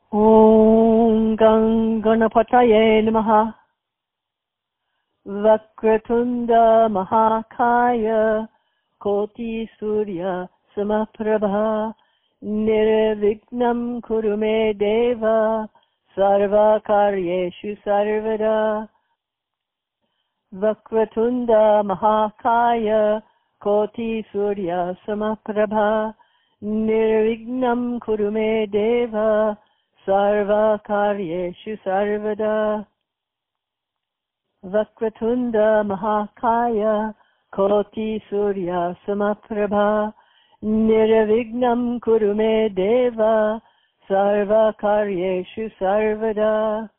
ॐ गणपतये नमः। वक्रतुण्ड महाकाय कोटिसूर्य समप्रभा निर्विघ्नं कुरु मे देव सर्वकार्येषु सर्वदा। वक्रतुण्ड महाकाय कोटिसूर्य समप्रभा निर्विघ्नं कुरु मे देव सर्वकार्येषु सर्वदा। वक्रतुण्ड महाकाय कोटिसूर्य समप्रभा निर्विघ्नं कुरु मे देव सर्वकार्येषु सर्वदा।